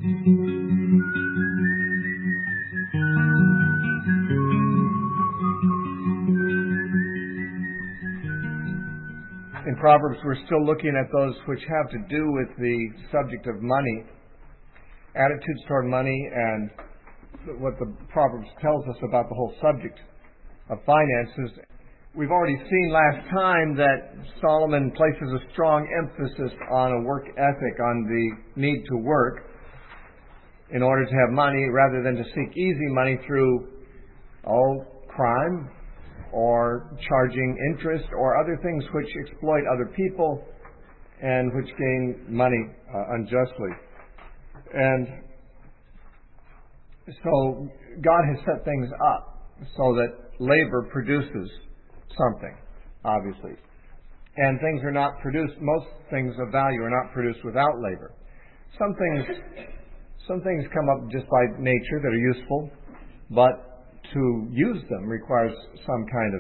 In Proverbs, we're still looking at those which have to do with the subject of money, attitudes toward money, and what the Proverbs tells us about the whole subject of finances. We've already seen last time that Solomon places a strong emphasis on a work ethic, on the need to work in order to have money rather than to seek easy money through crime or charging interest or other things which exploit other people and which gain money unjustly. And so God has set things up so that labor produces something, obviously. And things are not produced, most things of value are not produced without labor. Some things come up just by nature that are useful, but to use them requires some kind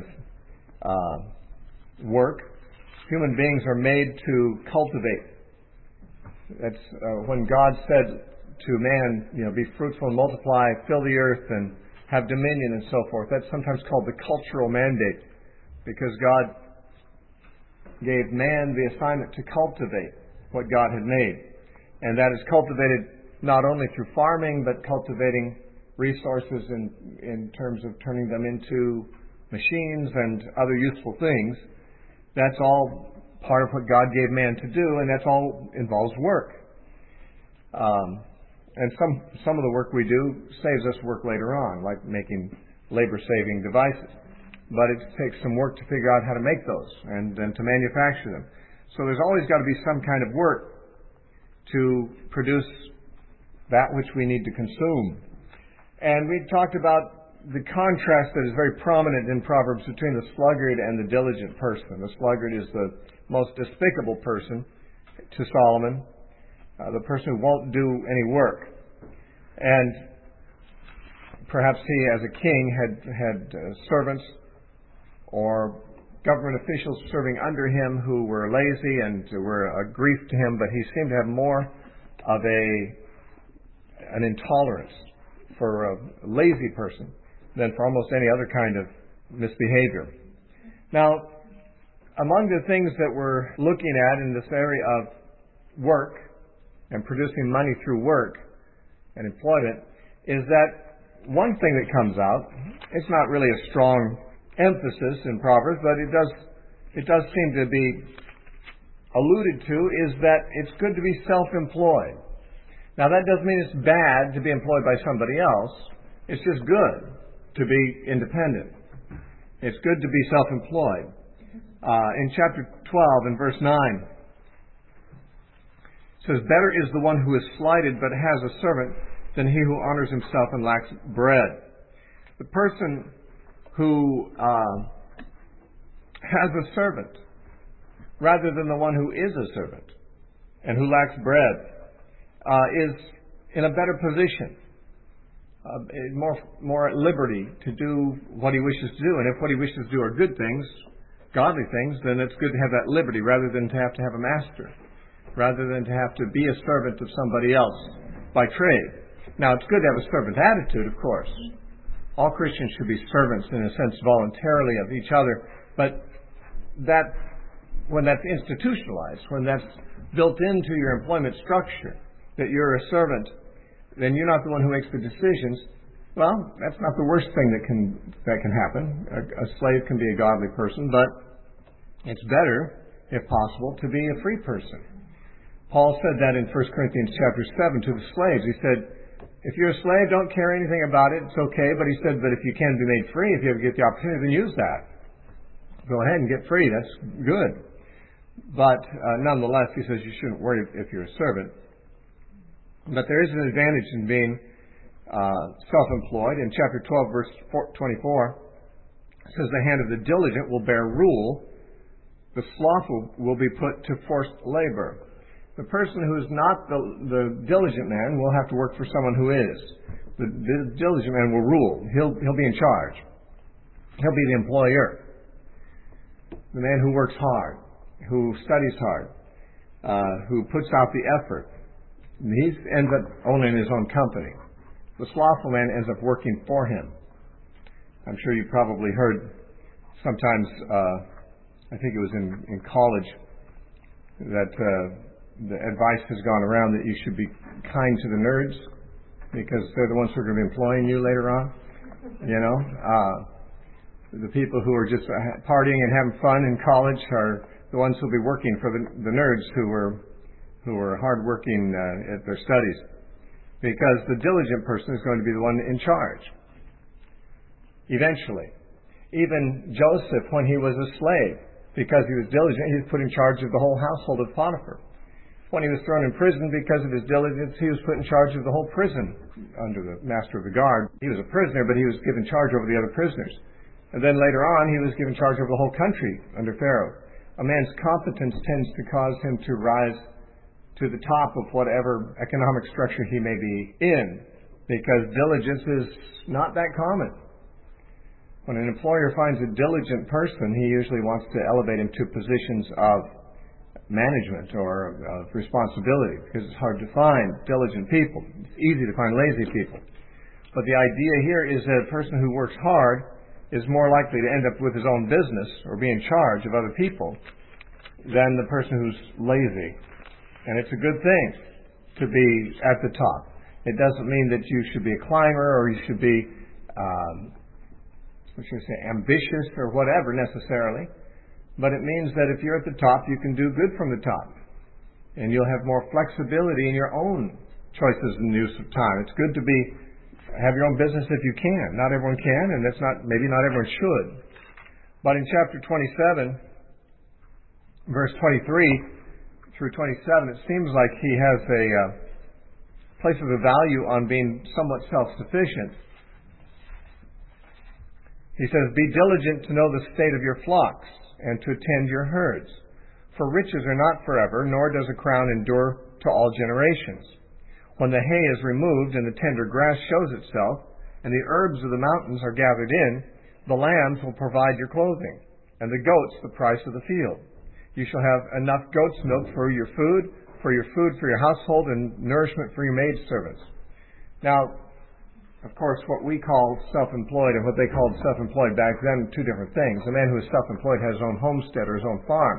of work. Human beings are made to cultivate. That's when God said to man, be fruitful and multiply, fill the earth and have dominion and so forth. That's sometimes called the cultural mandate, because God gave man the assignment to cultivate what God had made. And that is cultivated not only through farming, but cultivating resources in terms of turning them into machines and other useful things. That's all part of what God gave man to do, and that's all involves work. And some of the work we do saves us work later on, like making labor-saving devices. But it takes some work to figure out how to make those and to manufacture them. So there's always got to be some kind of work to produce that which we need to consume. And we talked about the contrast that is very prominent in Proverbs between the sluggard and the diligent person. The sluggard is the most despicable person to Solomon, the person who won't do any work. And perhaps he, as a king, had servants or government officials serving under him who were lazy and were a grief to him, but he seemed to have more of an intolerance for a lazy person than for almost any other kind of misbehavior. Now, among the things that we're looking at in this area of work and producing money through work and employment is that one thing that comes out, it's not really a strong emphasis in Proverbs, but it does seem to be alluded to, is that it's good to be self-employed. Now, that doesn't mean it's bad to be employed by somebody else. It's just good to be independent. It's good to be self-employed. In chapter 12, in verse 9, it says, "Better is the one who is slighted but has a servant than he who honors himself and lacks bread." The person who has a servant rather than the one who is a servant and who lacks bread is in a better position, more at liberty to do what he wishes to do. And if what he wishes to do are good things, godly things, then it's good to have that liberty rather than to have a master, rather than to have to be a servant of somebody else by trade. Now, it's good to have a servant attitude, of course. All Christians should be servants, in a sense, voluntarily of each other. But when that's institutionalized, when that's built into your employment structure, that you're a servant, then you're not the one who makes the decisions. Well, that's not the worst thing that can happen. A slave can be a godly person, but it's better, if possible, to be a free person. Paul said that in 1 Corinthians chapter 7 to the slaves. He said, if you're a slave, don't care anything about it. It's okay. But he said, but if you can be made free, if you ever get the opportunity, then use that. Go ahead and get free. That's good. But nonetheless, he says you shouldn't worry if you're a servant. But there is an advantage in being self-employed. In chapter 12, verse 24, it says, "The hand of the diligent will bear rule. The slothful will be put to forced labor." The person who is not the diligent man will have to work for someone who is. The diligent man will rule. He'll be in charge. He'll be the employer. The man who works hard, who studies hard, who puts out the effort, He ends up owning his own company. The slothful man ends up working for him. I'm sure you probably heard sometimes, I think it was in college, that the advice has gone around that you should be kind to the nerds because they're the ones who are going to be employing you later on. You know, the people who are just partying and having fun in college are the ones who will be working for the nerds who were hardworking at their studies, because the diligent person is going to be the one in charge. Eventually, even Joseph, when he was a slave, because he was diligent, he was put in charge of the whole household of Potiphar. When he was thrown in prison because of his diligence, he was put in charge of the whole prison under the master of the guard. He was a prisoner, but he was given charge over the other prisoners. And then later on, he was given charge over the whole country under Pharaoh. A man's competence tends to cause him to rise to the top of whatever economic structure he may be in, because diligence is not that common. When an employer finds a diligent person, he usually wants to elevate him to positions of management or of responsibility, because it's hard to find diligent people. It's easy to find lazy people. But the idea here is that a person who works hard is more likely to end up with his own business or be in charge of other people than the person who's lazy. And it's a good thing to be at the top. It doesn't mean that you should be a climber or you should be ambitious or whatever necessarily. But it means that if you're at the top, you can do good from the top. And you'll have more flexibility in your own choices and use of time. It's good to have your own business if you can. Not everyone can, and maybe not everyone should. But in chapter 27, verse 23 through 27, it seems like he has a places a value on being somewhat self-sufficient. He says, "Be diligent to know the state of your flocks and to attend your herds. For riches are not forever, nor does a crown endure to all generations. When the hay is removed and the tender grass shows itself, and the herbs of the mountains are gathered in, the lambs will provide your clothing, and the goats the price of the field. You shall have enough goat's milk for your food for your household, and nourishment for your maidservants." Now, of course, what we call self-employed and what they called self-employed back then, two different things. A man who is self-employed has his own homestead or his own farm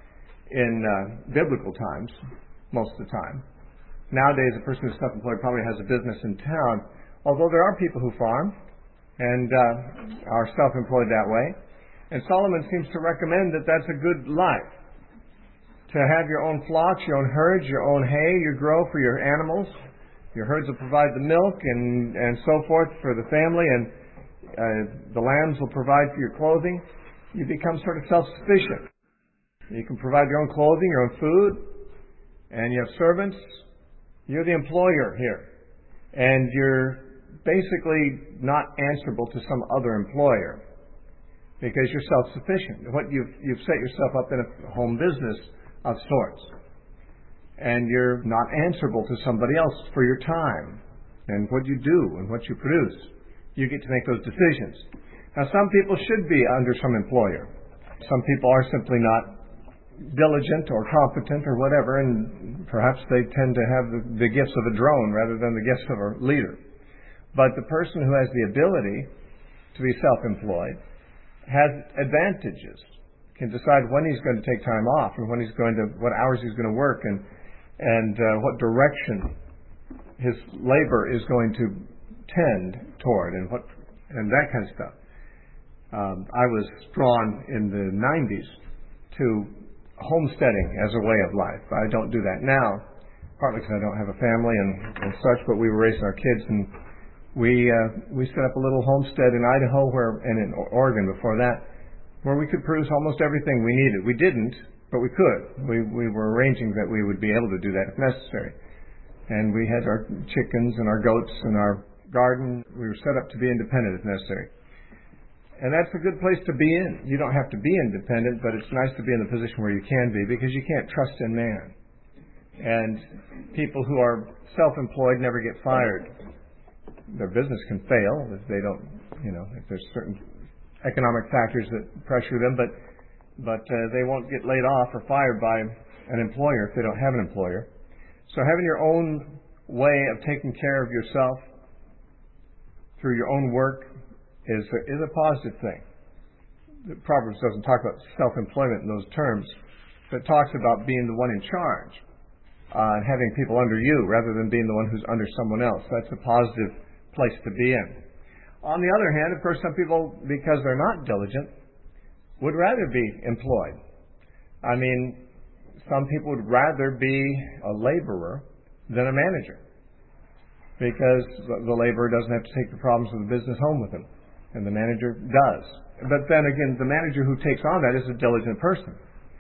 in biblical times, most of the time. Nowadays, a person who's self-employed probably has a business in town, although there are people who farm and are self-employed that way. And Solomon seems to recommend that that's a good life. To have your own flocks, your own herds, your own hay you grow for your animals. Your herds will provide the milk and so forth for the family, and the lambs will provide for your clothing. You become sort of self-sufficient. You can provide your own clothing, your own food, and you have servants. You're the employer here. And you're basically not answerable to some other employer because you're self-sufficient. You've set yourself up in a home business of sorts. And you're not answerable to somebody else for your time and what you do and what you produce. You get to make those decisions. Now, some people should be under some employer. Some people are simply not diligent or competent or whatever, and perhaps they tend to have the gifts of a drone rather than the gifts of a leader. But the person who has the ability to be self-employed has advantages, can decide when he's going to take time off and what hours he's going to work and what direction his labor is going to tend toward and that kind of stuff. I was drawn in the 90s to homesteading as a way of life. I don't do that now, partly because I don't have a family and such, but we were raising our kids, and we set up a little homestead in Idaho and in Oregon before that, where we could produce almost everything we needed. We didn't, but we could. We were arranging that we would be able to do that if necessary. And we had our chickens and our goats and our garden. We were set up to be independent if necessary. And that's a good place to be in. You don't have to be independent, but it's nice to be in the position where you can be, because you can't trust in man. And people who are self-employed never get fired. Their business can fail if they don't, if there's certain economic factors that pressure them, but they won't get laid off or fired by an employer if they don't have an employer. So having your own way of taking care of yourself through your own work is a positive thing. The Proverbs doesn't talk about self-employment in those terms, but it talks about being the one in charge and having people under you rather than being the one who's under someone else. That's a positive place to be in. On the other hand, of course, some people, because they're not diligent, would rather be employed. I mean, some people would rather be a laborer than a manager because the laborer doesn't have to take the problems of the business home with him, and the manager does. But then again, the manager who takes on that is a diligent person.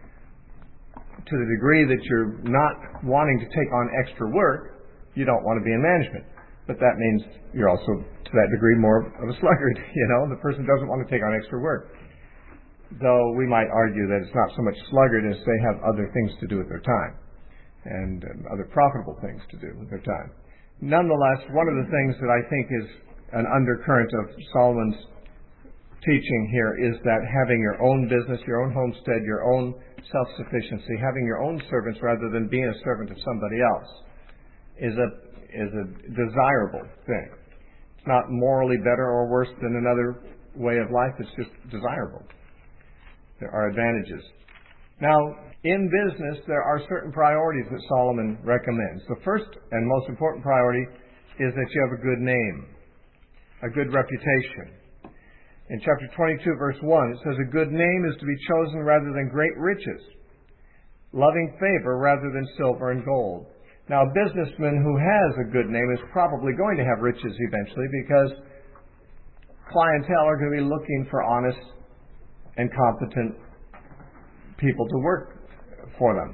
To the degree that you're not wanting to take on extra work, you don't want to be in management. But that means you're also, to that degree, more of a sluggard. The person doesn't want to take on extra work. Though we might argue that it's not so much sluggard as they have other things to do with their time and other profitable things to do with their time. Nonetheless, one of the things that I think is an undercurrent of Solomon's teaching here is that having your own business, your own homestead, your own self-sufficiency, having your own servants rather than being a servant of somebody else is a desirable thing. It's not morally better or worse than another way of life. It's just desirable. There are advantages. Now, in business, there are certain priorities that Solomon recommends. The first and most important priority is that you have a good name, a good reputation. In chapter 22, verse 1, it says, "A good name is to be chosen rather than great riches, loving favor rather than silver and gold." Now, a businessman who has a good name is probably going to have riches eventually because clientele are going to be looking for honest and competent people to work for them.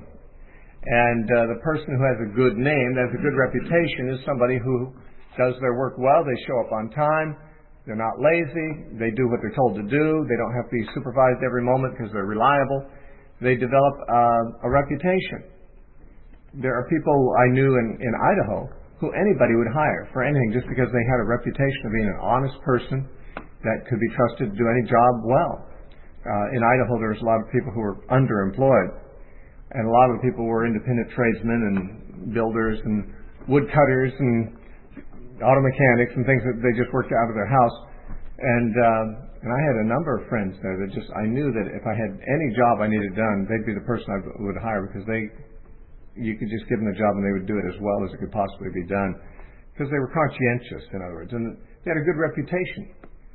And the person who has a good name, that has a good reputation, is somebody who does their work well. They show up on time. They're not lazy. They do what they're told to do. They don't have to be supervised every moment because they're reliable. They develop a reputation. There are people I knew in Idaho who anybody would hire for anything just because they had a reputation of being an honest person that could be trusted to do any job well. In Idaho, there was a lot of people who were underemployed, and a lot of the people were independent tradesmen and builders and woodcutters and auto mechanics and things that they just worked out of their house. And I had a number of friends there that I knew that if I had any job I needed done, they'd be the person I would hire because you could just give them the job and they would do it as well as it could possibly be done because they were conscientious, in other words, and they had a good reputation.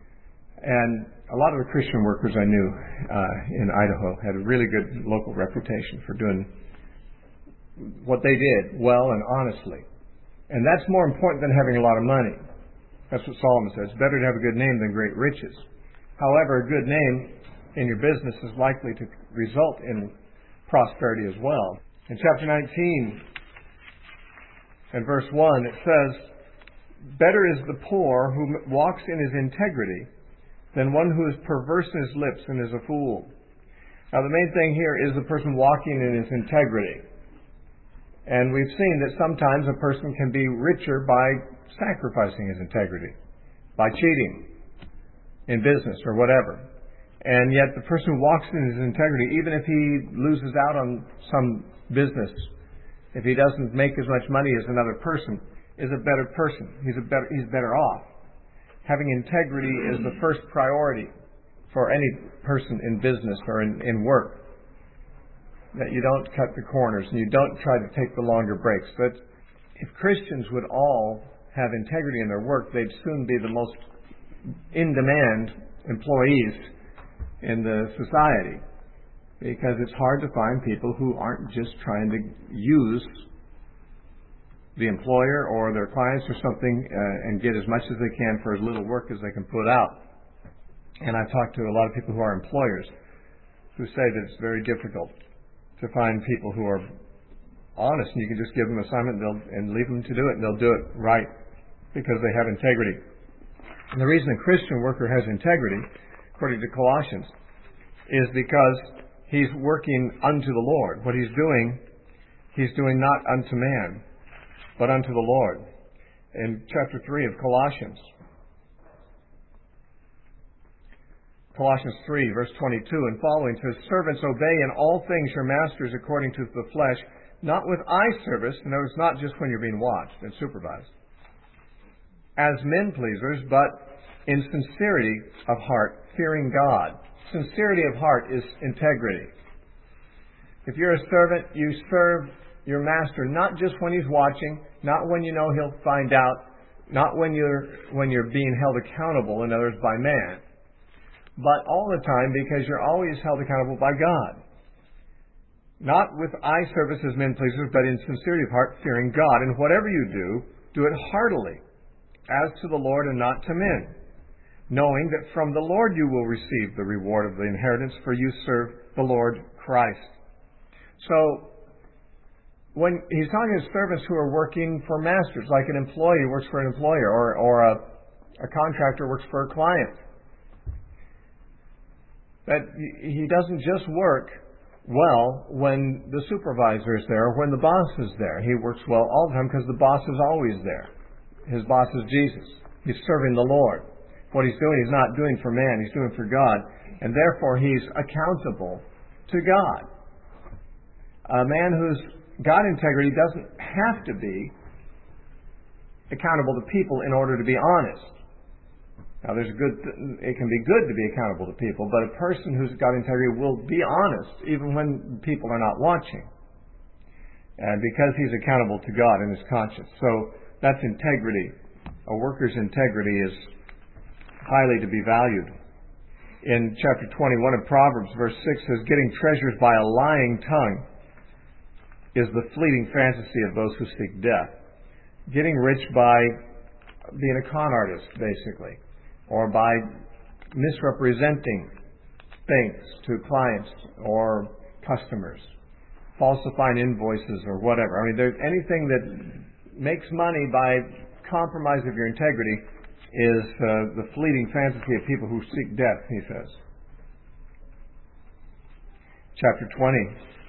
And a lot of the Christian workers I knew in Idaho had a really good local reputation for doing what they did well and honestly. And that's more important than having a lot of money. That's what Solomon says. It's better to have a good name than great riches. However, a good name in your business is likely to result in prosperity as well. In chapter 19 and verse 1, it says, "Better is the poor who walks in his integrity than one who is perverse in his lips and is a fool." Now, the main thing here is the person walking in his integrity. And we've seen that sometimes a person can be richer by sacrificing his integrity, by cheating in business or whatever. And yet the person who walks in his integrity, even if he loses out on some business, if he doesn't make as much money as another person, is a better person. He's better off. Having integrity is the first priority for any person in business or in work. That you don't cut the corners and you don't try to take the longer breaks. But if Christians would all have integrity in their work, they'd soon be the most in-demand employees in the society. Because it's hard to find people who aren't just trying to use the employer or their clients or something and get as much as they can for as little work as they can put out. And I've talked to a lot of people who are employers who say that it's very difficult to find people who are honest, and you can just give them an assignment and leave them to do it, and they'll do it right because they have integrity. And the reason a Christian worker has integrity, according to Colossians, is because he's working unto the Lord. What he's doing not unto man, but unto the Lord. In chapter 3 of Colossians 3, verse 22 and following says, "Servants, obey in all things your masters according to the flesh, not with eye service, in other words, not just when you're being watched and supervised, as men pleasers, but in sincerity of heart, fearing God. Sincerity of heart is integrity. If you're a servant, you serve your master not just when he's watching, not when you know he'll find out, not when you're being held accountable, in other words, by man, but all the time, because you're always held accountable by God. Not with eye service as men pleasers, but in sincerity of heart, fearing God. And whatever you do, do it heartily, as to the Lord and not to men, knowing that from the Lord you will receive the reward of the inheritance, for you serve the Lord Christ. So, when he's talking to servants who are working for masters, like an employee works for an employer, or a contractor works for a client, that he doesn't just work well when the supervisor is there or when the boss is there. He works well all the time because the boss is always there. His boss is Jesus. He's serving the Lord. What he's doing, he's not doing for man, he's doing for God, and therefore he's accountable to God. A man who's got integrity doesn't have to be accountable to people in order to be honest. Now, it can be good to be accountable to people, but a person who's got integrity will be honest even when people are not watching, and because he's accountable to God in his conscience. So that's integrity. A worker's integrity is highly to be valued. In chapter 21 of Proverbs, verse 6 says, "Getting treasures by a lying tongue is the fleeting fantasy of those who seek death." Getting rich by being a con artist, basically, or by misrepresenting things to clients or customers, falsifying invoices or whatever. I mean, there's anything that makes money by compromise of your integrity is the fleeting fantasy of people who seek death, he says. Chapter 20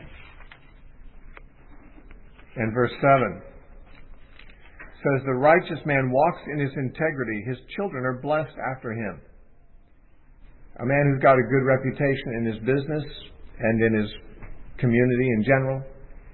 and verse 7 says, "The righteous man walks in his integrity. His children are blessed after him." A man who's got a good reputation in his business and in his community in general,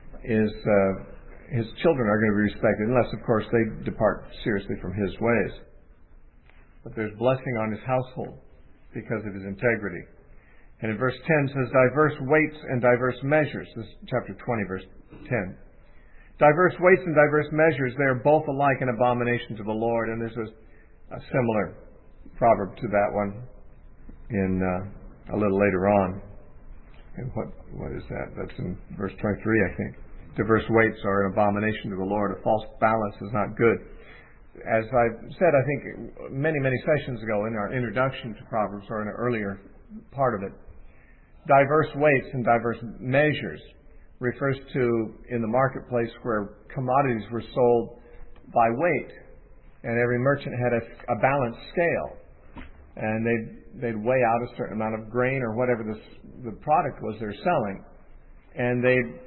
his children are going to be respected, unless, of course, they depart seriously from his ways. But there's blessing on his household because of his integrity. And in verse 10 says, "Diverse weights and diverse measures." This is chapter 20, verse 10. "Diverse weights and diverse measures, they are both alike an abomination to the Lord." And there's a similar proverb to that one in a little later on. And what is that? That's in verse 23, I think. "Diverse weights are an abomination to the Lord. A false balance is not good." As I've said, I think many, many sessions ago in our introduction to Proverbs, or in an earlier part of it, diverse weights and diverse measures refers to in the marketplace where commodities were sold by weight, and every merchant had a balanced scale, and they'd weigh out a certain amount of grain or whatever the product was they're selling, and they'd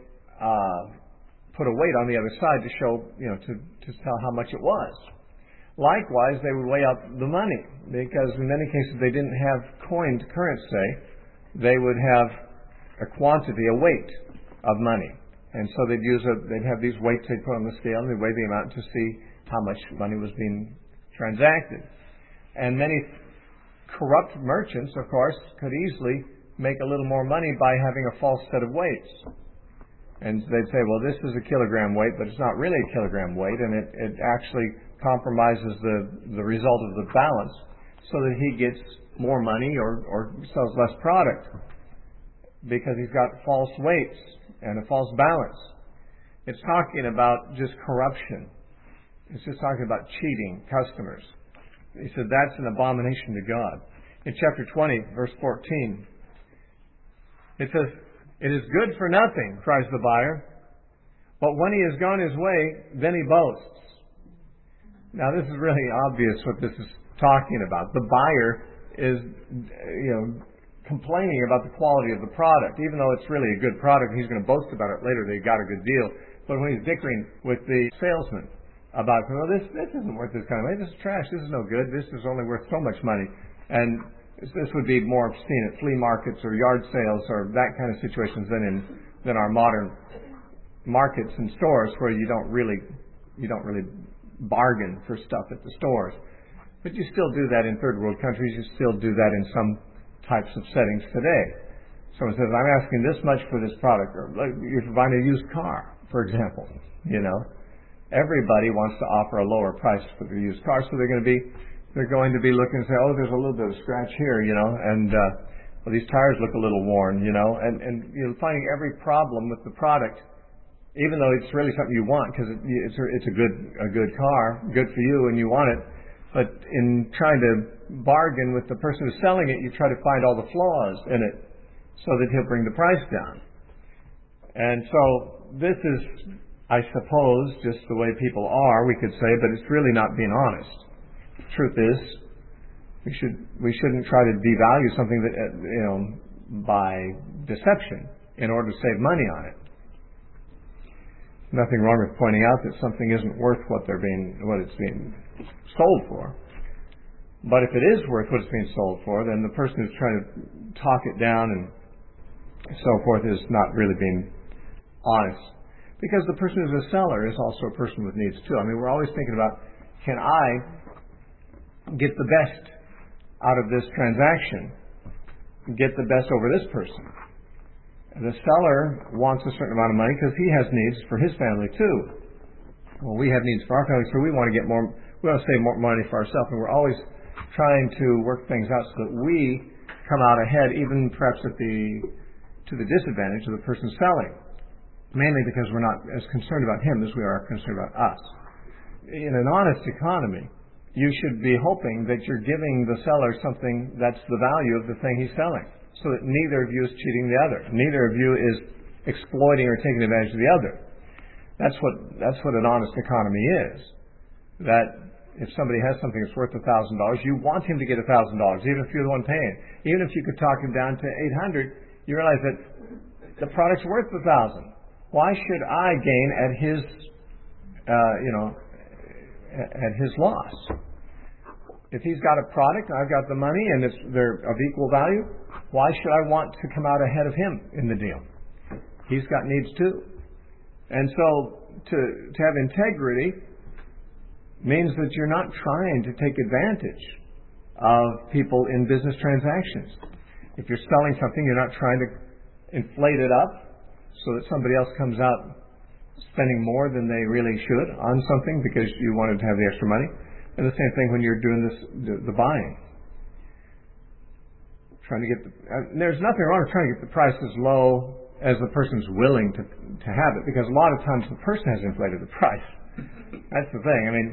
put a weight on the other side to show, to tell how much it was. Likewise, they would weigh out the money, because in many cases they didn't have coined currency. They would have a quantity, a weight of money. And so they'd have these weights they'd put on the scale, and they'd weigh the amount to see how much money was being transacted. And many corrupt merchants, of course, could easily make a little more money by having a false set of weights. And they'd say, well, this is a kilogram weight, but it's not really a kilogram weight, and it actually compromises the result of the balance so that he gets more money or sells less product because he's got false weights and a false balance. It's talking about just corruption. It's just talking about cheating customers. He said that's an abomination to God. In chapter 20, verse 14, it says, "It is good for nothing, cries the buyer, but when he has gone his way, then he boasts." Now, this is really obvious what this is talking about. The buyer is, complaining about the quality of the product. Even though it's really a good product, he's going to boast about it later that he got a good deal. But when he's dickering with the salesman about, this isn't worth this kind of money. This is trash. This is no good. This is only worth so much money. And this would be more seen at flea markets or yard sales or that kind of situations than our modern markets and stores where you don't really bargain for stuff at the stores. But you still do that in third world countries. You still do that in some types of settings today. Someone says, I'm asking this much for this product. Or if you're buying a used car, for example, everybody wants to offer a lower price for the used car, so they're going to be looking and say, oh, there's a little bit of scratch here, and well, these tires look a little worn, and finding every problem with the product, even though it's really something you want because it's a good car, good for you, and you want it. But in trying to bargain with the person who's selling it, you try to find all the flaws in it so that he'll bring the price down. And so this is, I suppose, just the way people are, we could say, but it's really not being honest. The truth is, we shouldn't try to devalue something that by deception in order to save money on it. Nothing wrong with pointing out that something isn't worth what it's being sold for. But if it is worth what it's being sold for, then the person who's trying to talk it down and so forth is not really being honest. Because the person who's a seller is also a person with needs too. I mean, we're always thinking about, can I get the best out of this transaction? Get the best over this person? The seller wants a certain amount of money because he has needs for his family too. Well, we have needs for our family, so we want to get more. We want to save more money for ourselves, and we're always trying to work things out so that we come out ahead, even perhaps to the disadvantage of the person selling. Mainly because we're not as concerned about him as we are concerned about us. In an honest economy, you should be hoping that you're giving the seller something that's the value of the thing he's selling, so that neither of you is cheating the other. Neither of you is exploiting or taking advantage of the other. That's what an honest economy is. That if somebody has something that's worth $1,000, you want him to get $1,000, even if you're the one paying. Even if you could talk him down to $800, you realize that the product's worth $1,000. Why should I gain at his loss? If he's got a product and I've got the money and they're of equal value, why should I want to come out ahead of him in the deal? He's got needs too. And so to have integrity means that you're not trying to take advantage of people in business transactions. If you're selling something, you're not trying to inflate it up so that somebody else comes out spending more than they really should on something because you wanted to have the extra money. And the same thing when you're doing the buying. There's nothing wrong with trying to get the price as low as the person's willing to have it, because a lot of times the person has inflated the price. That's the thing. I mean,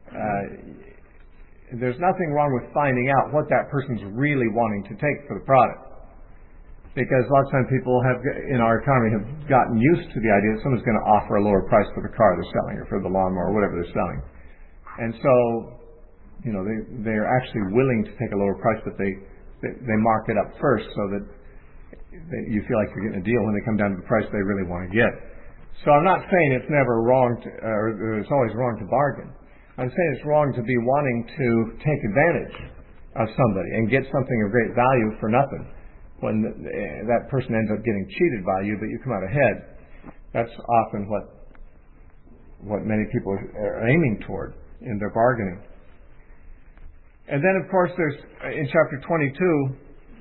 there's nothing wrong with finding out what that person's really wanting to take for the product. Because a lot of times people in our economy have gotten used to the idea that someone's going to offer a lower price for the car they're selling or for the lawnmower or whatever they're selling. And so, they're actually willing to take a lower price, but they mark it up first so that you feel like you're getting a deal when they come down to the price they really want to get. So I'm not saying it's never wrong or it's always wrong to bargain. I'm saying it's wrong to be wanting to take advantage of somebody and get something of great value for nothing when that person ends up getting cheated by you, but you come out ahead. That's often what many people are aiming toward in their bargaining. And then, of course, there's in chapter 22,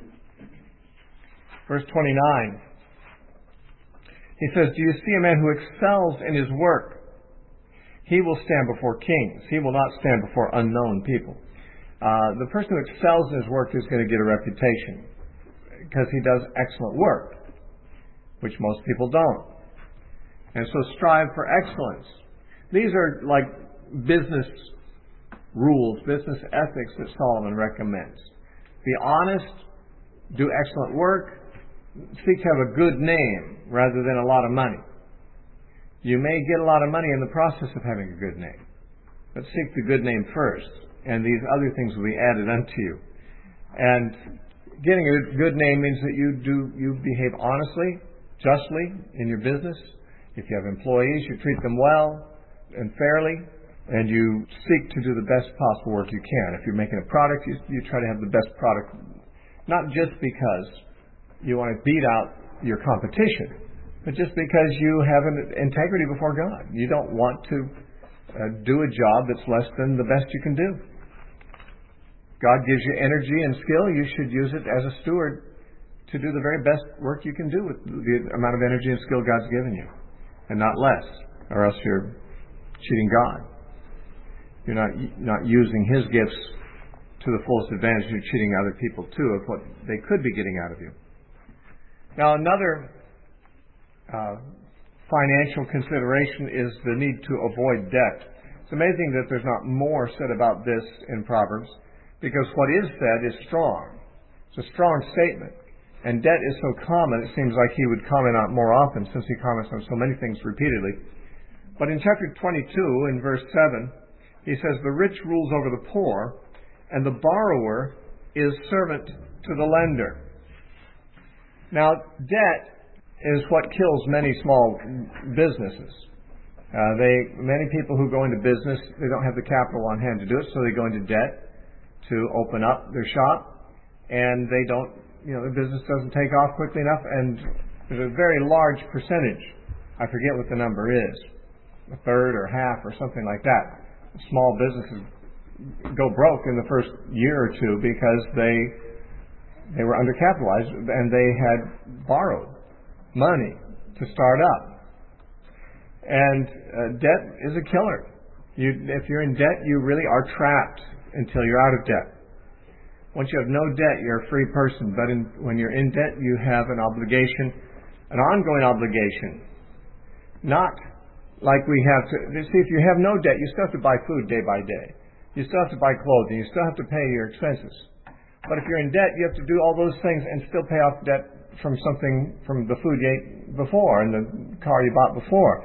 verse 29, he says, "Do you see a man who excels in his work? He will stand before kings. He will not stand before unknown people." The person who excels in his work is going to get a reputation because he does excellent work, which most people don't. And so strive for excellence. These are like business rules, business ethics that Solomon recommends. Be honest, do excellent work, seek to have a good name rather than a lot of money. You may get a lot of money in the process of having a good name, but seek the good name first, and these other things will be added unto you. And getting a good name means that you behave honestly, justly in your business. If you have employees, you treat them well and fairly, and you seek to do the best possible work you can. If you're making a product, you try to have the best product, not just because you want to beat out your competition, but just because you have an integrity before God. You don't want to do a job that's less than the best you can do. God gives you energy and skill. You should use it as a steward to do the very best work you can do with the amount of energy and skill God's given you, and not less, or else you're cheating God. You're not using His gifts to the fullest advantage. You're cheating other people too of what they could be getting out of you. Now, another financial consideration is the need to avoid debt. It's amazing that there's not more said about this in Proverbs, because what is said is strong. It's a strong statement. And debt is so common, it seems like he would comment on it more often, since he comments on so many things repeatedly. But in chapter 22, in verse 7, he says, "The rich rules over the poor, and the borrower is servant to the lender." Now, debt is what kills many small businesses. Many people who go into business, they don't have the capital on hand to do it, so they go into debt to open up their shop, and they don't, the business doesn't take off quickly enough, and there's a very large percentage, I forget what the number is, a third or half or something like that, small businesses go broke in the first year or two because they were undercapitalized and they had borrowed money to start up. And debt is a killer. If you're in debt, you really are trapped until you're out of debt. Once you have no debt, you're a free person. But when you're in debt, you have an obligation, an ongoing obligation. Not like we have to. See, if you have no debt, you still have to buy food day by day. You still have to buy clothing. You still have to pay your expenses. But if you're in debt, you have to do all those things and still pay off debt from the food you ate before and the car you bought before.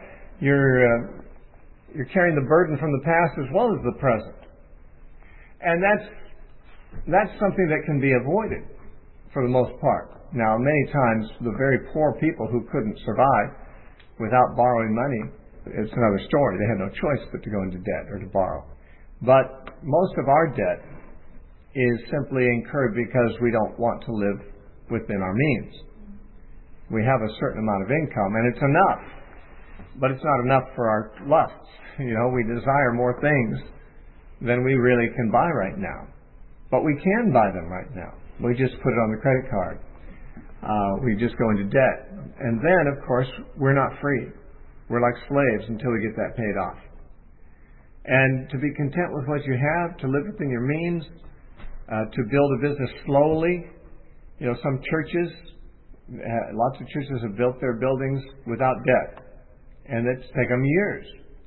You're carrying the burden from the past as well as the present. And that's something that can be avoided for the most part. Now, many times, the very poor people who couldn't survive without borrowing money, it's another story. They had no choice but to go into debt or to borrow. But most of our debt is simply incurred because we don't want to live within our means. We have a certain amount of income, and it's enough. But it's not enough for our lusts. We desire more things than we really can buy right now. But we can buy them right now. We just put it on the credit card. We just go into debt. And then, of course, we're not free. We're like slaves until we get that paid off. And to be content with what you have, to live within your means, to build a business slowly. Some churches, lots of churches have built their buildings without debt. And it's taken them years.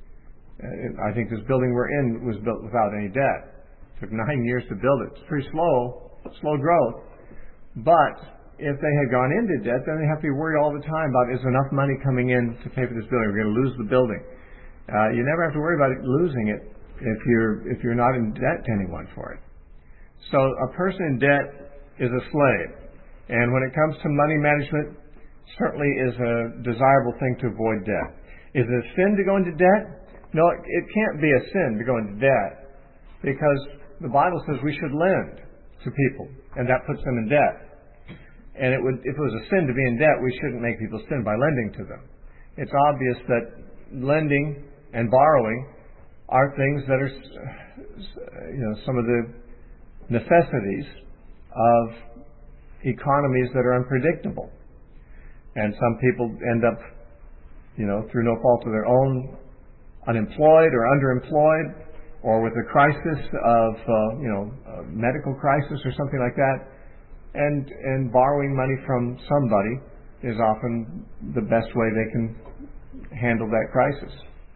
I think this building we're in was built without any debt. It took 9 years to build it. It's pretty slow growth. But if they had gone into debt, then they have to be worried all the time about, is enough money coming in to pay for this building? We're going to lose the building. You never have to worry about losing it if you're not in debt to anyone for it. So a person in debt is a slave. And when it comes to money management, certainly is a desirable thing to avoid debt. Is it a sin to go into debt? No, it can't be a sin to go into debt, because the Bible says we should lend to people, and that puts them in debt. And if it was a sin to be in debt, we shouldn't make people sin by lending to them. It's obvious that lending and borrowing are things that are, some of the necessities of economies that are unpredictable. And some people end up, through no fault of their own, unemployed or underemployed, or with a crisis of, a medical crisis or something like that. And borrowing money from somebody is often the best way they can handle that crisis.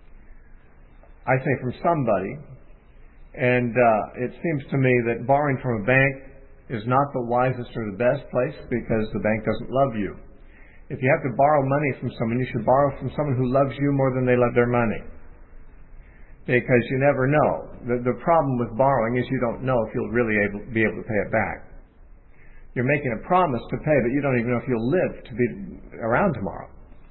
I say from somebody, and it seems to me that borrowing from a bank is not the wisest or the best place, because the bank doesn't love you. If you have to borrow money from someone, you should borrow from someone who loves you more than they love their money. Because you never know. The problem with borrowing is you don't know if you'll really be able to pay it back. You're making a promise to pay, but you don't even know if you'll live to be around tomorrow.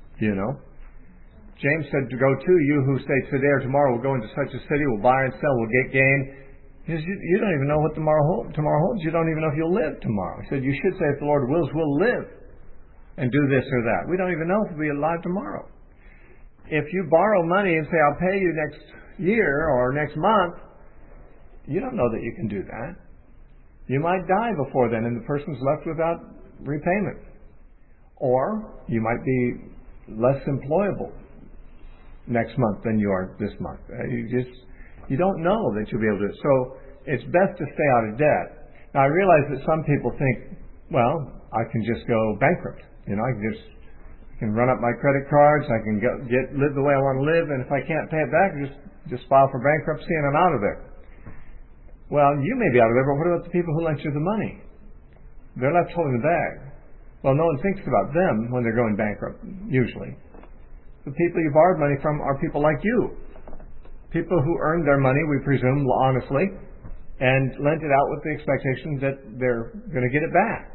James said to go to you who say today or tomorrow we'll go into such a city, we'll buy and sell, we'll get gain. He says, you don't even know what tomorrow holds. You don't even know if you'll live tomorrow. He said, you should say, if the Lord wills, we'll live and do this or that. We don't even know if we'll be alive tomorrow. If you borrow money and say, I'll pay you next year or next month, you don't know that you can do that. You might die before then and the person's left without repayment. Or you might be less employable next month than you are this month. You don't know that you'll be able to. So it's best to stay out of debt. Now I realize that some people think, well, I can just go bankrupt. I can run up my credit cards. I can live the way I want to live, and if I can't pay it back, just file for bankruptcy and I'm out of there. Well, you may be out of there, but what about the people who lent you the money? They're left holding the bag. Well, no one thinks about them when they're going bankrupt, usually. The people you borrowed money from are people like you. People who earned their money, we presume, honestly, and lent it out with the expectation that they're going to get it back.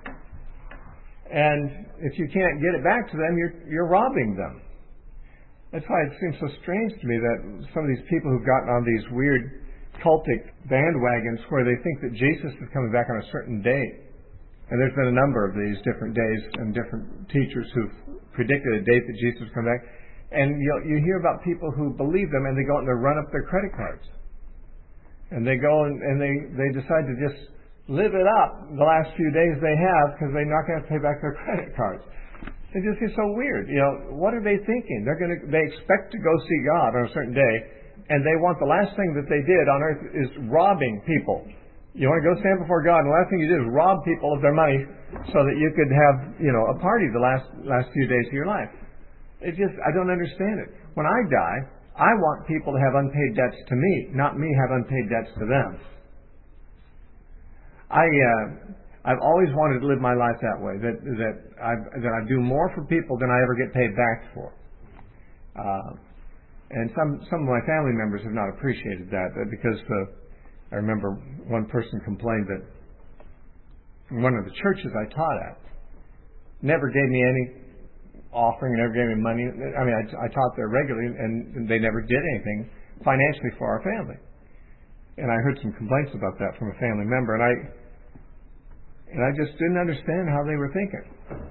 And if you can't get it back to them, you're robbing them. That's why it seems so strange to me that some of these people who've gotten on these weird cultic bandwagons where they think that Jesus is coming back on a certain date. And there's been a number of these different days and different teachers who've predicted a date that Jesus will come back. And you hear about people who believe them and they go out and they run up their credit cards. And they go and they decide to just live it up the last few days they have because they're not going to pay back their credit cards. It just is so weird. What are they thinking? They expect to go see God on a certain day, and they want the last thing that they did on earth is robbing people. You want to go stand before God, and the last thing you did is rob people of their money so that you could have, a party the last few days of your life. I don't understand it. When I die, I want people to have unpaid debts to me, not me have unpaid debts to them. I've always wanted to live my life that way. That I do more for people than I ever get paid back for. And some of my family members have not appreciated that because I remember one person complained that one of the churches I taught at never gave me any offering, never gave me money. I mean, I taught there regularly, and they never did anything financially for our family. And I heard some complaints about that from a family member, and I just didn't understand how they were thinking.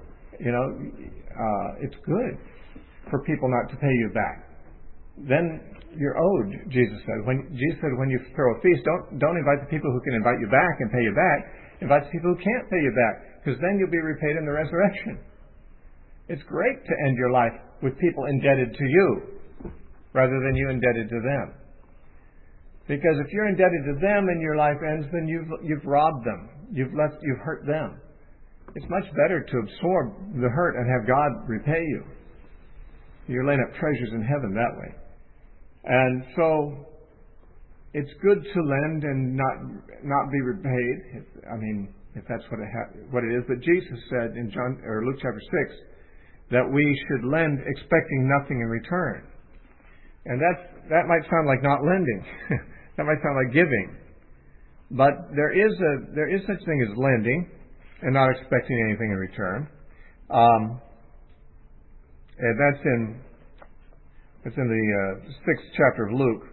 It's good for people not to pay you back. Then you're owed, Jesus said. Jesus said, when you throw a feast, don't invite the people who can invite you back and pay you back. Invite the people who can't pay you back, because then you'll be repaid in the resurrection. It's great to end your life with people indebted to you, rather than you indebted to them. Because if you're indebted to them and your life ends, then you've robbed them. You've hurt them. It's much better to absorb the hurt and have God repay you. You're laying up treasures in heaven that way. And so it's good to lend and not be repaid. If that's what it is. But Jesus said in Luke chapter 6 that we should lend expecting nothing in return. And that might sound like not lending. That might sound like giving. But there is such thing as lending and not expecting anything in return. And that's in the 6th chapter of Luke.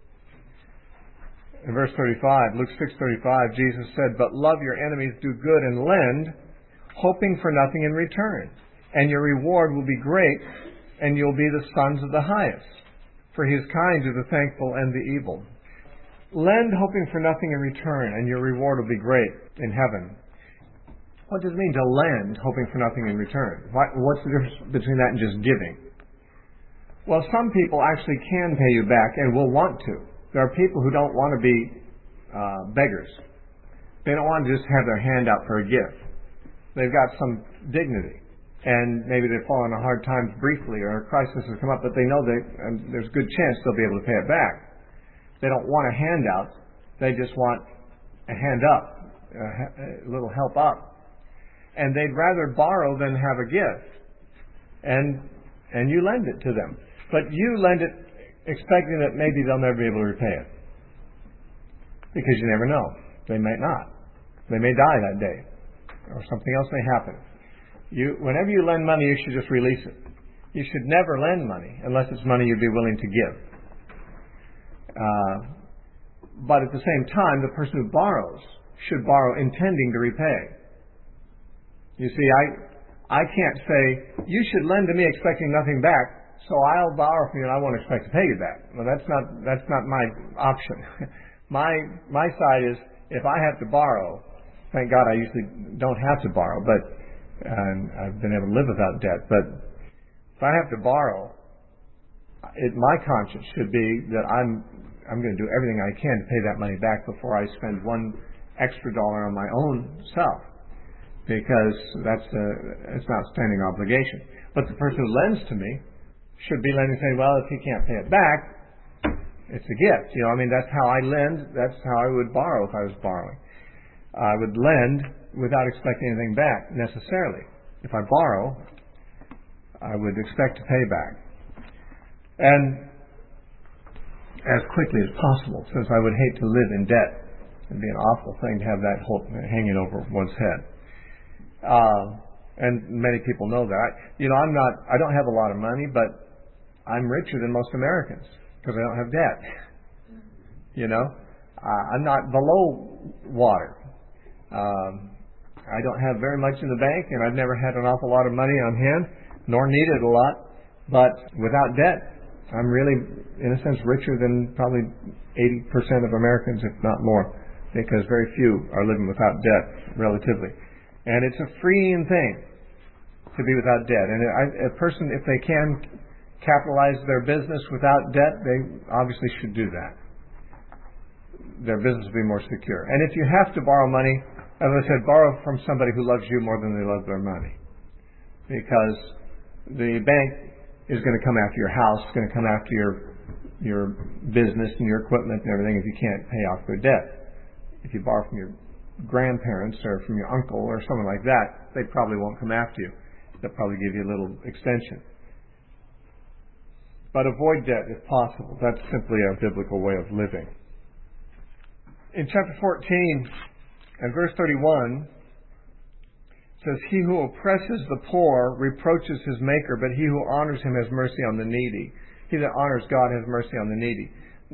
In verse 35, Luke 6:35, Jesus said, "But love your enemies, do good and lend, hoping for nothing in return. And your reward will be great, and you'll be the sons of the highest. For he is kind to the thankful and the evil." Lend hoping for nothing in return, and your reward will be great in heaven. What does it mean to lend hoping for nothing in return? What's the difference between that and just giving? Well, some people actually can pay you back and will want to. There are people who don't want to be beggars. They don't want to just have their hand out for a gift. They've got some dignity. And maybe they've fallen on hard times briefly, or a crisis has come up, but they know there's a good chance they'll be able to pay it back. They don't want a handout. They just want a hand up, a little help up. And they'd rather borrow than have a gift. And you lend it to them. But you lend it expecting that maybe they'll never be able to repay it. Because you never know. They might not. They may die that day. Or something else may happen. Whenever you lend money, you should just release it. You should never lend money unless it's money you'd be willing to give. But at the same time, the person who borrows should borrow intending to repay. You see, I can't say, you should lend to me expecting nothing back, so I'll borrow from you and I won't expect to pay you back. Well, that's not my option. My side is, if I have to borrow, thank God I usually don't have to borrow, but I've been able to live without debt. But if I have to borrow, my conscience should be that I'm going to do everything I can to pay that money back before I spend one extra dollar on my own self, because that's an outstanding obligation. But the person who lends to me should be lending, saying, well, if he can't pay it back, it's a gift. That's how I lend. That's how I would borrow if I was borrowing. I would lend without expecting anything back, necessarily. If I borrow, I would expect to pay back. And as quickly as possible, since I would hate to live in debt. It'd be an awful thing to have that hanging over one's head. And many people know that. I don't have a lot of money, but I'm richer than most Americans because I don't have debt. I'm not below water. I don't have very much in the bank, and I've never had an awful lot of money on hand, nor needed a lot. But without debt, I'm really, in a sense, richer than probably 80% of Americans, if not more, because very few are living without debt, relatively. And it's a freeing thing to be without debt. And a person, if they can capitalize their business without debt, they obviously should do that. Their business will be more secure. And if you have to borrow money, as I said, borrow from somebody who loves you more than they love their money. Because the bank is going to come after your house, going to come after your business and your equipment and everything if you can't pay off their debt. If you borrow from your grandparents or from your uncle or someone like that, they probably won't come after you. They'll probably give you a little extension. But avoid debt if possible. That's simply a biblical way of living. In chapter 14 and verse 31, says, he who oppresses the poor reproaches his maker, but he who honors him has mercy on the needy. He that honors God has mercy on the needy.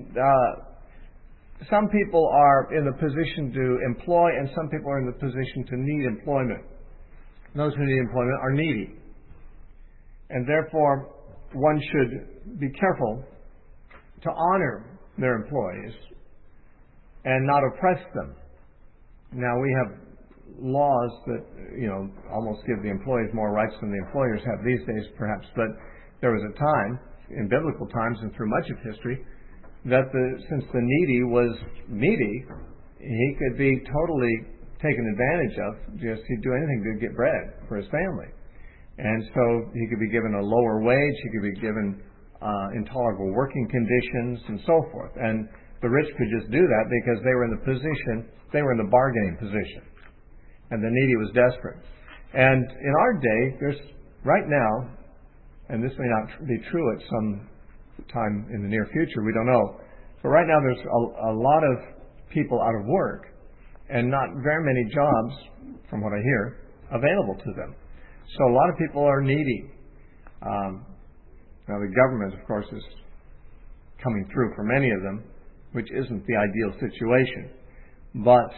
Some people are in the position to employ, and some people are in the position to need employment. Those who need employment are needy. And therefore, one should be careful to honor their employees and not oppress them. Now, we have laws that, almost give the employees more rights than the employers have these days, perhaps. But there was a time, in biblical times and through much of history, that since the needy was needy, he could be totally taken advantage of. He'd do anything to get bread for his family. And so he could be given a lower wage, he could be given intolerable working conditions, and so forth. And the rich could just do that because they were in the bargaining position. And the needy was desperate. And in our day, there's right now, and this may not be true at some time in the near future, we don't know, but right now there's a lot of people out of work and not very many jobs, from what I hear, available to them. So a lot of people are needy. Now the government, of course, is coming through for many of them, which isn't the ideal situation. But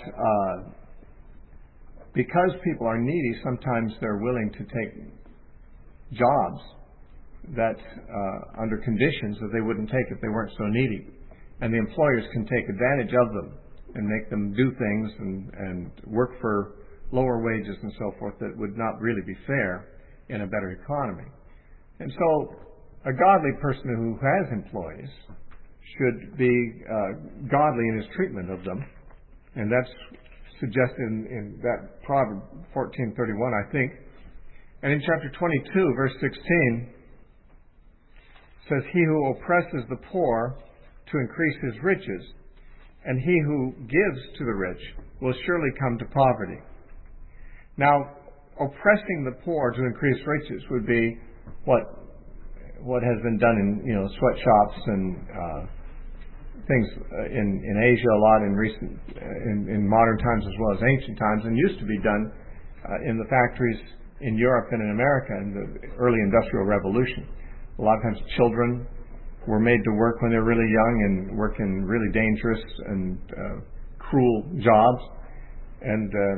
because people are needy, sometimes they're willing to take jobs that under conditions that they wouldn't take if they weren't so needy. And the employers can take advantage of them and make them do things and work for lower wages and so forth that would not really be fair in a better economy. And so a godly person who has employees should be godly in his treatment of them. And that's suggested in that Proverb 14:31, I think. And in chapter 22, verse 16, says, he who oppresses the poor to increase his riches, and he who gives to the rich will surely come to poverty. Now, oppressing the poor to increase riches would be what has been done in sweatshops and things in Asia a lot in modern times as well as ancient times, and used to be done in the factories in Europe and in America in the early Industrial Revolution. A lot of times children were made to work when they were really young and work in really dangerous and cruel jobs. And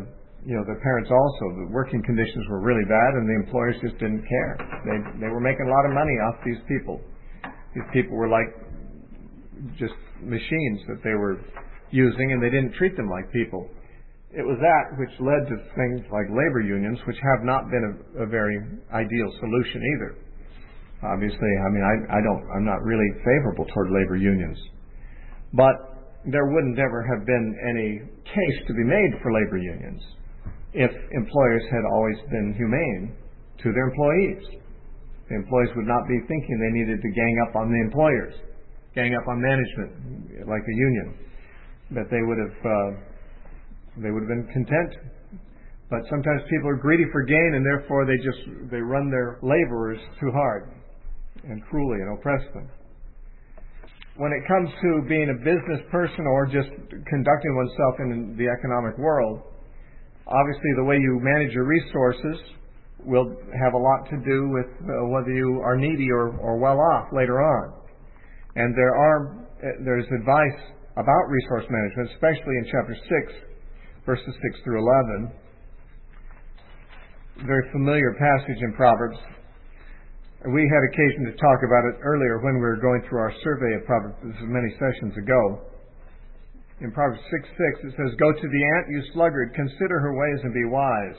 the parents also, the working conditions were really bad, and the employers just didn't care. They were making a lot of money off these people. These people were like just machines that they were using, and they didn't treat them like people. It was that which led to things like labor unions, which have not been a very ideal solution either. Obviously, I'm not really favorable toward labor unions. But there wouldn't ever have been any case to be made for labor unions if employers had always been humane to their employees. The employees would not be thinking they needed to gang up on the employers, gang up on management like a union, that they would have been content. But sometimes people are greedy for gain, and therefore they run their laborers too hard and cruelly and oppress them. When it comes to being a business person or just conducting oneself in the economic world, obviously the way you manage your resources will have a lot to do with whether you are needy or well off later on. And there's advice about resource management, especially in chapter 6, verses 6 through 11. Very familiar passage in Proverbs. We had occasion to talk about it earlier when we were going through our survey of Proverbs. This was many sessions ago. In Proverbs 6:6 it says, "Go to the ant, you sluggard, consider her ways and be wise,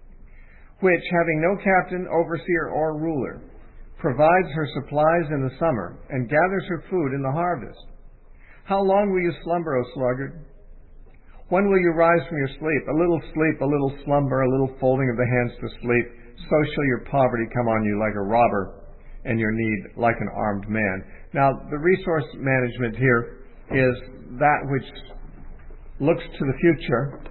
which, having no captain, overseer, or ruler, provides her supplies in the summer and gathers her food in the harvest. How long will you slumber, O sluggard? When will you rise from your sleep? A little slumber, a little folding of the hands to sleep. So shall your poverty come on you like a robber, and your need like an armed man." Now, the resource management here is that which looks to the future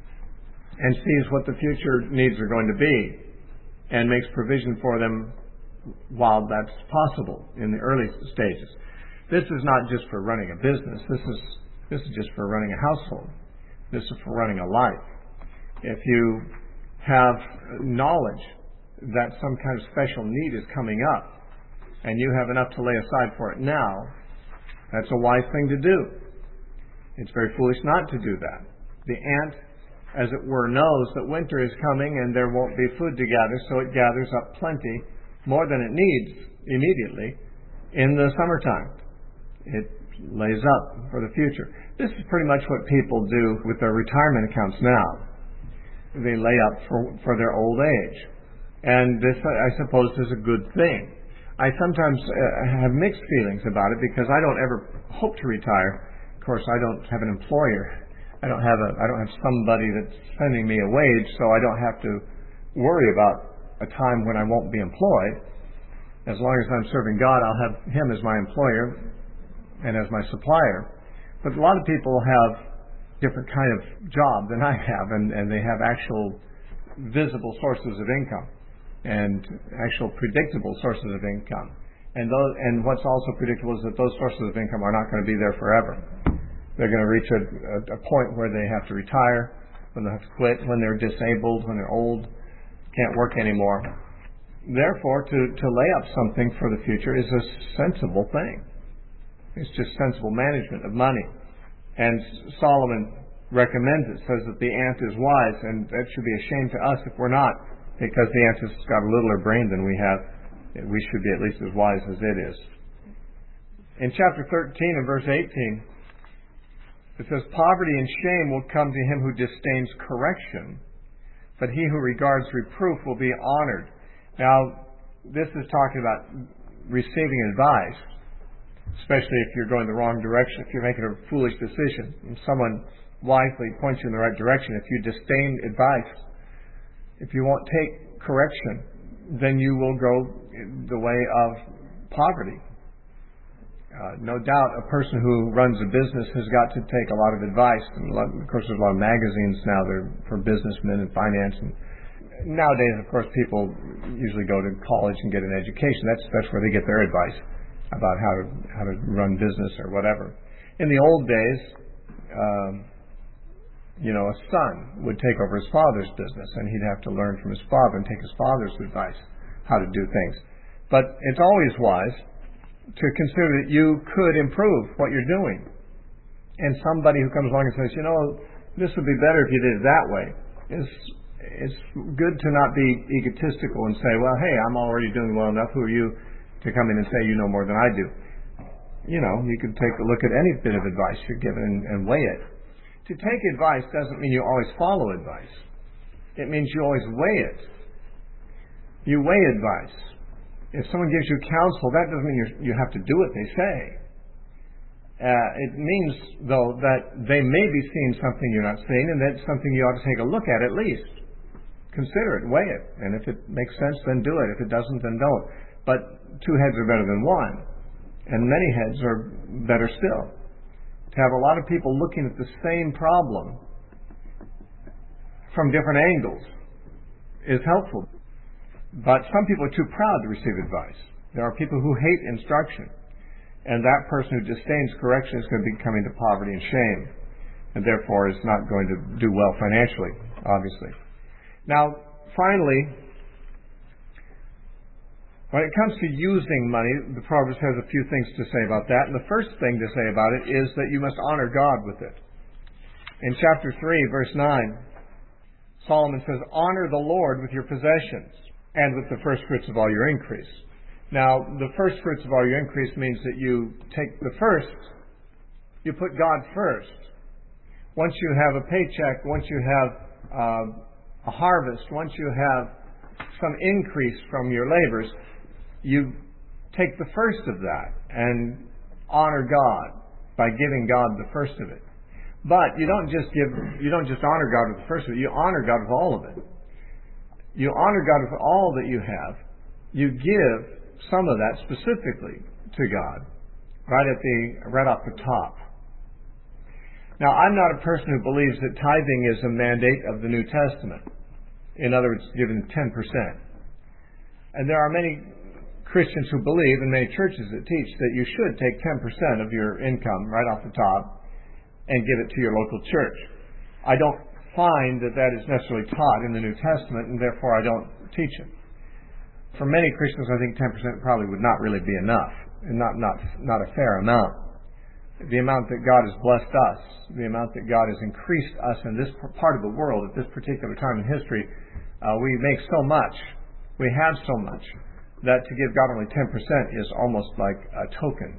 and sees what the future needs are going to be and makes provision for them while that's possible in the early stages. This is not just for running a business. This is just for running a household. This is for running a life. If you have knowledge that some kind of special need is coming up, and you have enough to lay aside for it now, that's a wise thing to do. It's very foolish not to do that. The ant, as it were, knows that winter is coming and there won't be food to gather, so it gathers up plenty, more than it needs immediately, in the summertime. It lays up for the future. This is pretty much what people do with their retirement accounts now. They lay up for their old age. And this, I suppose, is a good thing. I sometimes have mixed feelings about it because I don't ever hope to retire. Of course, I don't have an employer. I don't have somebody that's sending me a wage, so I don't have to worry about a time when I won't be employed. As long as I'm serving God, I'll have Him as my employer and as my supplier. But a lot of people have different kind of job than I have, and they have actual visible sources of income and actual predictable sources of income. And what's also predictable is that those sources of income are not going to be there forever. They're going to reach a point where they have to retire, when they have to quit, when they're disabled, when they're old, can't work anymore. Therefore, to lay up something for the future is a sensible thing. It's just sensible management of money. And Solomon recommends it, says that the ant is wise, and that should be a shame to us if we're not, because the ant has got a littler brain than we have. We should be at least as wise as it is. In chapter 13 and verse 18, it says, "Poverty and shame will come to him who disdains correction, but he who regards reproof will be honored." Now, this is talking about receiving advice, especially if you're going the wrong direction, if you're making a foolish decision, and someone wisely points you in the right direction. If you disdain advice, if you won't take correction, then you will go the way of poverty. No doubt a person who runs a business has got to take a lot of advice. And of course, there's a lot of magazines now that are for businessmen and finance. And nowadays, of course, people usually go to college and get an education. That's where they get their advice about how to run business or whatever. In the old days, a son would take over his father's business, and he'd have to learn from his father and take his father's advice how to do things. But it's always wise to consider that you could improve what you're doing. And somebody who comes along and says, this would be better if you did it that way, it's good to not be egotistical and say, well, hey, I'm already doing well enough. Who are you to come in and say you know more than I do? You could take a look at any bit of advice you're given and weigh it. To take advice doesn't mean you always follow advice. It means you always weigh it. You weigh advice. If someone gives you counsel, that doesn't mean you have to do what they say. It means, though, that they may be seeing something you're not seeing, and that's something you ought to take a look at least. Consider it, weigh it, and if it makes sense, then do it. If it doesn't, then don't. But 2 heads are better than one, and many heads are better still. To have a lot of people looking at the same problem from different angles is helpful. But some people are too proud to receive advice. There are people who hate instruction, and that person who disdains correction is going to be coming to poverty and shame, and therefore is not going to do well financially, obviously. Now, finally, when it comes to using money, the Proverbs has a few things to say about that, and the first thing to say about it is that you must honor God with it. In chapter 3, verse 9, Solomon says, honor the Lord with your possessions and with the first fruits of all your increase. Now, the first fruits of all your increase means that you take the first, you put God first. Once you have a paycheck, once you have a harvest, once you have some increase from your labors, you take the first of that and honor God by giving God the first of it. But you don't just honor God with the first of it, you honor God with all of it. You honor God with all that you have. You give some of that specifically to God, right off the top. Now, I'm not a person who believes that tithing is a mandate of the New Testament. In other words, giving 10%. And there are many Christians who believe, and many churches that teach, that you should take 10% of your income right off the top and give it to your local church. I don't find that is necessarily taught in the New Testament, and therefore I don't teach it. For many Christians, I think 10% probably would not really be enough, and not a fair amount. The amount that God has blessed us, the amount that God has increased us in this part of the world at this particular time in history, we make so much, we have so much, that to give God only 10% is almost like a token.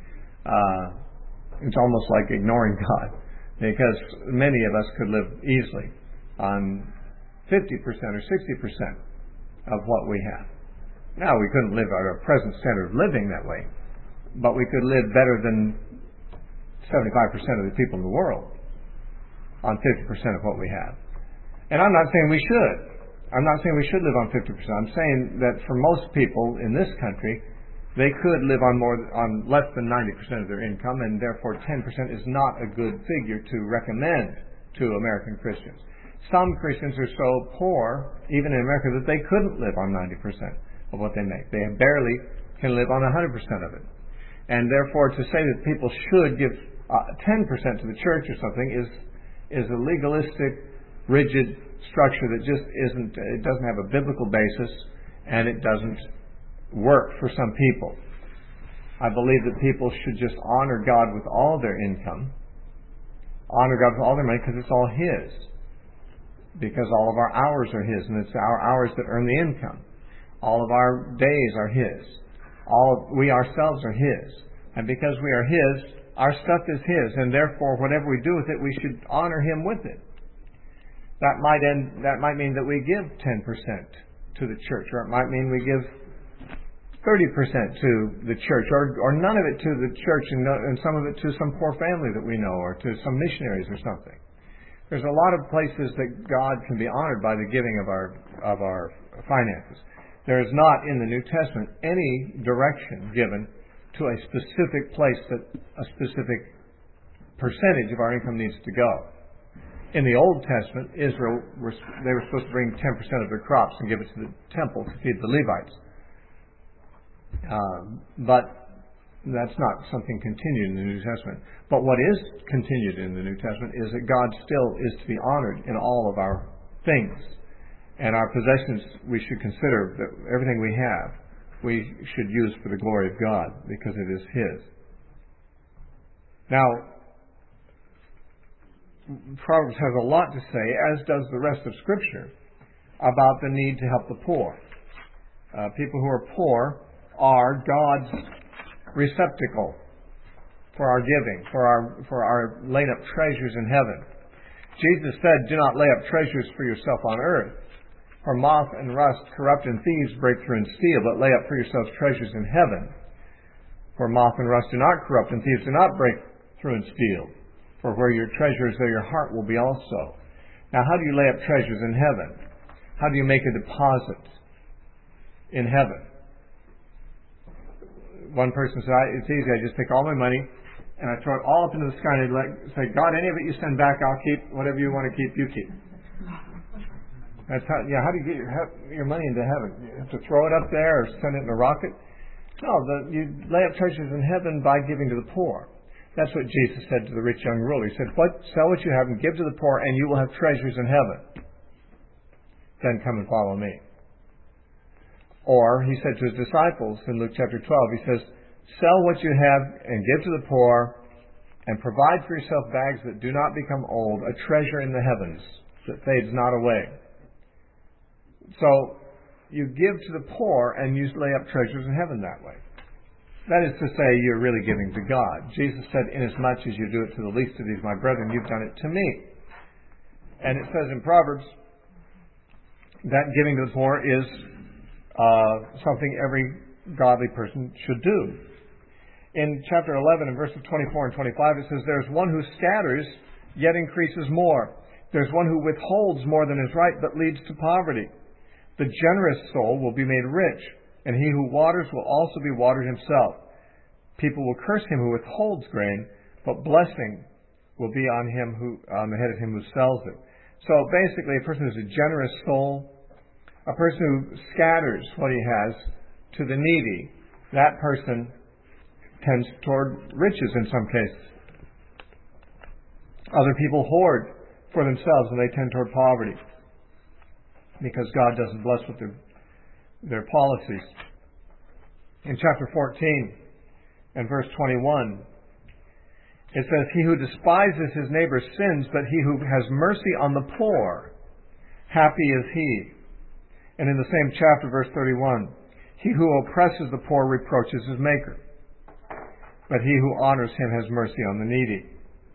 It's almost like ignoring God, because many of us could live easily on 50% or 60% of what we have. Now, we couldn't live at our present standard of living that way, but we could live better than 75% of the people in the world on 50% of what we have. And I'm not saying we should. I'm not saying we should live on 50%. I'm saying that for most people in this country, they could live on less than 90% of their income, and therefore 10% is not a good figure to recommend to American Christians. Some Christians are so poor, even in America, that they couldn't live on 90% of what they make. They barely can live on 100% of it. And therefore, to say that people should give 10% to the church or something is a legalistic, rigid structure that just it doesn't have a biblical basis, and it doesn't work for some people. I believe that people should just honor God with all their income, honor God with all their money, because it's all His. Because all of our hours are His, and it's our hours that earn the income. All of our days are His. We ourselves are His. And because we are His, our stuff is His, and therefore whatever we do with it, we should honor Him with it. That might mean that we give 10% to the church, or it might mean we give 30% to the church, or none of it to the church, and some of it to some poor family that we know, or to some missionaries or something. There's a lot of places that God can be honored by the giving of our finances. There is not in the New Testament any direction given to a specific place that a specific percentage of our income needs to go. In the Old Testament, Israel, they were supposed to bring 10% of their crops and give it to the temple to feed the Levites. But that's not something continued in the New Testament. But what is continued in the New Testament is that God still is to be honored in all of our things. And our possessions, we should consider that everything we have, we should use for the glory of God, because it is His. Now, Proverbs has a lot to say, as does the rest of Scripture, about the need to help the poor. People who are poor are God's receptacle for our giving, for our laid up treasures in heaven. Jesus said, "Do not lay up treasures for yourself on earth, for moth and rust corrupt and thieves break through and steal, but lay up for yourselves treasures in heaven. For moth and rust do not corrupt and thieves do not break through and steal. For where your treasure is, there your heart will be also." Now, how do you lay up treasures in heaven? How do you make a deposit in heaven? One person said, "It's easy. I just take all my money and I throw it all up into the sky and I say, God, any of it you send back, I'll keep. Whatever you want to keep, you keep." That's how. Yeah. How do you get your money into heaven? You have to throw it up there or send it in a rocket? No. You lay up treasures in heaven by giving to the poor. That's what Jesus said to the rich young ruler. He said, "Sell what you have and give to the poor, and you will have treasures in heaven. Then come and follow me." Or he said to his disciples in Luke chapter 12, he says, "Sell what you have and give to the poor, and provide for yourself bags that do not become old, a treasure in the heavens that fades not away." So you give to the poor and you lay up treasures in heaven that way. That is to say, you're really giving to God. Jesus said, "Inasmuch as you do it to the least of these, my brethren, you've done it to me." And it says in Proverbs that giving to the poor is something every godly person should do. In chapter 11, in verses 24 and 25, it says, "There's one who scatters, yet increases more. There's one who withholds more than is right, but leads to poverty. The generous soul will be made rich, and he who waters will also be watered himself. People will curse him who withholds grain, but blessing will be on the head of him who sells it." So basically, a person who's a generous soul, a person who scatters what he has to the needy, that person tends toward riches in some cases. Other people hoard for themselves and they tend toward poverty because God doesn't bless with their policies. In chapter 14 and verse 21, it says, "He who despises his neighbor sins, but he who has mercy on the poor, happy is he." And in the same chapter, verse 31, "He who oppresses the poor reproaches his maker, but he who honors him has mercy on the needy."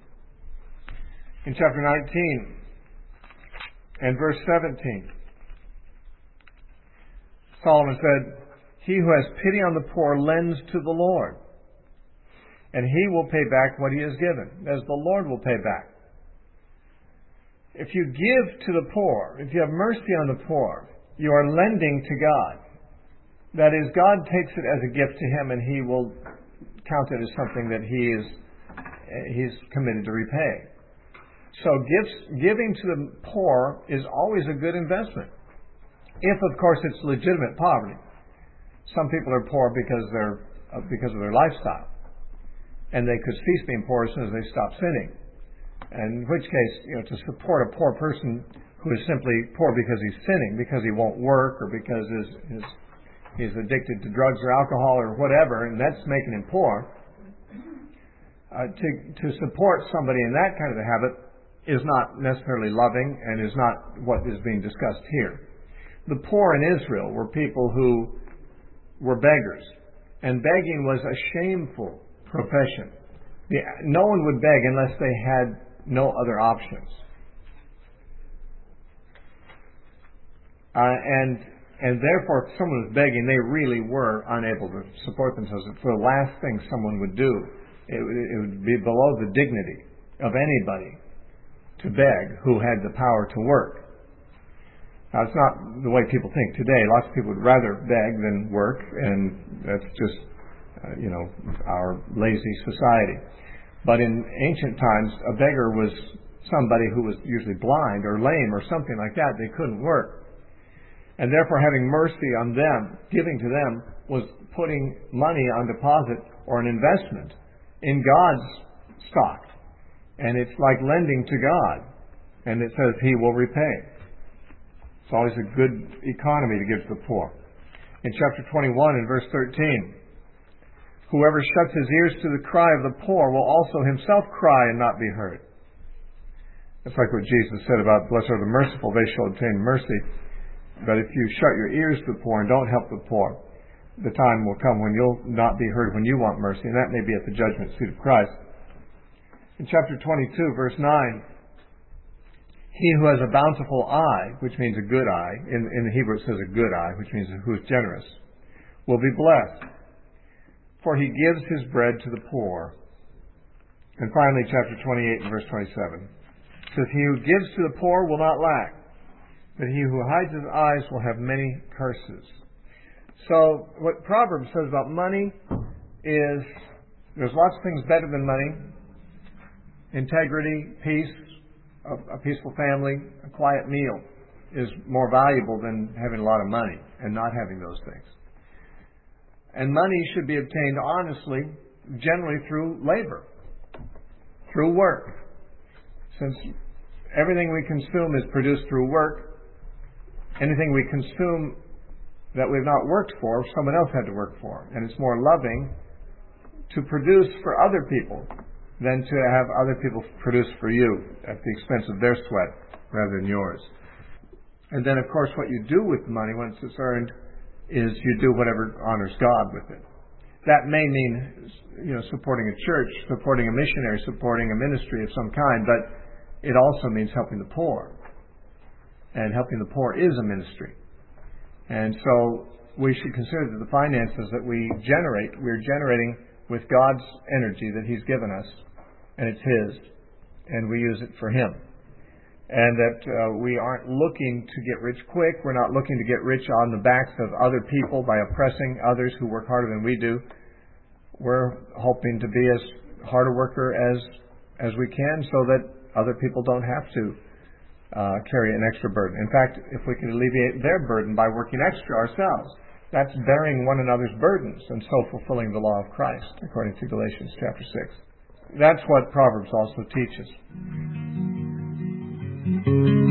In chapter 19 and verse 17, Solomon said, "He who has pity on the poor lends to the Lord, and he will pay back what he has given," as the Lord will pay back. If you give to the poor, if you have mercy on the poor, you are lending to God. That is, God takes it as a gift to him, and he will count it as something that he's committed to repay. So giving to the poor is always a good investment, if, of course, it's legitimate poverty. Some people are poor because of their lifestyle, and they could cease being poor as soon as they stop sinning. And in which case, to support a poor person who is simply poor because he's sinning, because he won't work, or because he's addicted to drugs or alcohol or whatever, and that's making him poor, to support somebody in that kind of a habit is not necessarily loving and is not what is being discussed here. The poor in Israel were people who were beggars, and begging was a shameful profession. No one would beg unless they had no other options. And therefore, if someone was begging, they really were unable to support themselves. It's the last thing someone would do. It would be below the dignity of anybody to beg who had the power to work. Now, it's not the way people think today. Lots of people would rather beg than work, and that's just, our lazy society. But in ancient times, a beggar was somebody who was usually blind or lame or something like that. They couldn't work. And therefore, having mercy on them, giving to them, was putting money on deposit or an investment in God's stock. And it's like lending to God. And it says He will repay. It's always a good economy to give to the poor. In chapter 21 and verse 13, "Whoever shuts his ears to the cry of the poor will also himself cry and not be heard." It's like what Jesus said about blessed are the merciful, they shall obtain mercy. But if you shut your ears to the poor and don't help the poor, the time will come when you'll not be heard when you want mercy, and that may be at the judgment seat of Christ. In chapter 22, verse 9, he who has a bountiful eye, which means a good eye, in the Hebrew it says a good eye, which means who is generous, will be blessed, for he gives his bread to the poor. And finally, chapter 28 and verse 27, it says, he who gives to the poor will not lack, but he who hides his eyes will have many curses. So what Proverbs says about money is there's lots of things better than money. Integrity, peace, a peaceful family, a quiet meal is more valuable than having a lot of money and not having those things. And money should be obtained honestly, generally through labor, through work. Since everything we consume is produced through work, anything we consume that we've not worked for, someone else had to work for. And it's more loving to produce for other people than to have other people produce for you at the expense of their sweat rather than yours. And then, of course, what you do with the money once it's earned is you do whatever honors God with it. That may mean, supporting a church, supporting a missionary, supporting a ministry of some kind, but it also means helping the poor. And helping the poor is a ministry. And so we should consider that the finances that we generate, we're generating with God's energy that He's given us, and it's His, and we use it for Him. And that we aren't looking to get rich quick. We're not looking to get rich on the backs of other people by oppressing others who work harder than we do. We're hoping to be as hard a worker as we can so that other people don't have to carry an extra burden. In fact, if we can alleviate their burden by working extra ourselves, that's bearing one another's burdens and so fulfilling the law of Christ, according to Galatians chapter 6. That's what Proverbs also teaches.